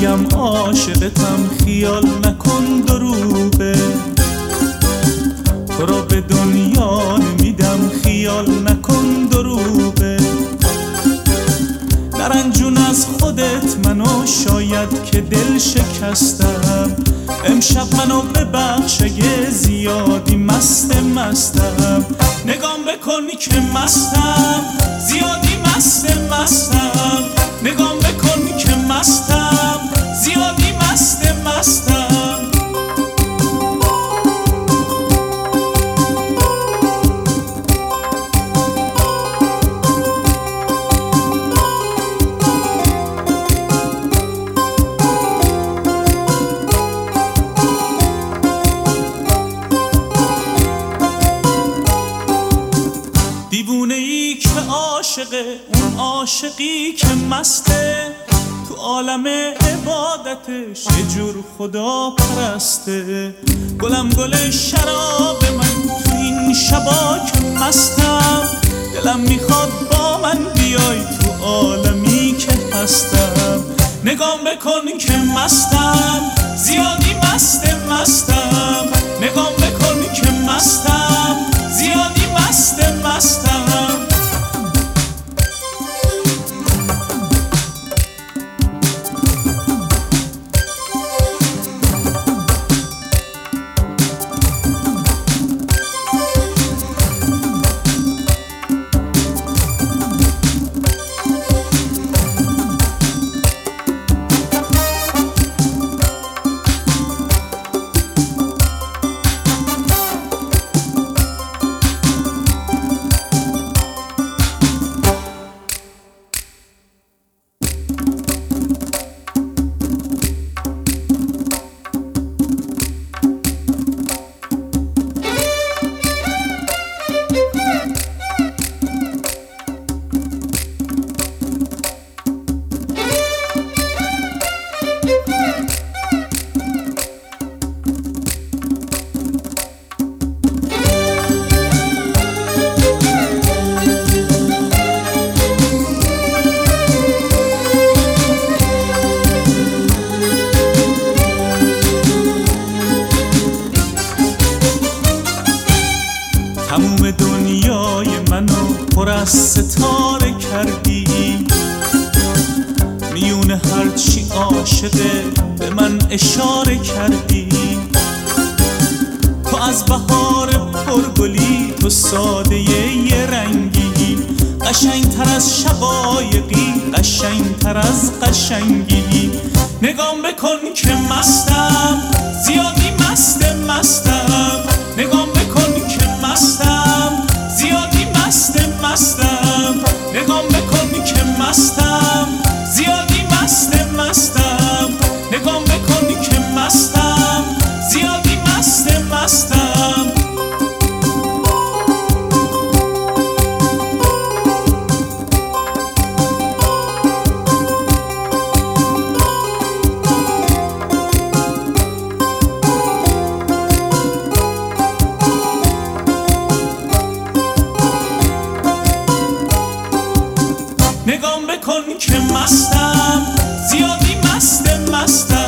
میگم عاشقتم، خیال نکن دروغه. تو را به دنیا نمیدم، خیال نکن دروغه. نرنجون از خودت منو، شاید که دل شکستم. امشب منو ببخش اگه زیادی مستم. نگام بکن که مستم، زیادی مستم. نگام بکن که مستم، زیادی مستم. دیوونه ای که عاشقه، اون عاشقی که مسته. تو عالم عبادتش یه جور خدا پرسته. گلم گل شراب من تو این شبا که مستم. دلم میخواد با من بیای تو عالمی که هستم. نگام بکن که مستم، زیادی مستم. نگام بکن که مستم، زیادی مستم. تموم دنیای منو پر از ستاره کردی. میون هرچی عاشقه به من اشاره کردی. تو از بهار پرگلی، تو ساده یه رنگی. قشنگتر از شقایقی، قشنگتر از قشنگی. نگام بکن که مستم، زیادی مستم. نگام بکن که مستم، زیادی مستم. نگام بکن که مستم، زیادی مستم. نگام بکن که مستم، زیادی مستم. نگام بکن که مستم، زیادی مستم.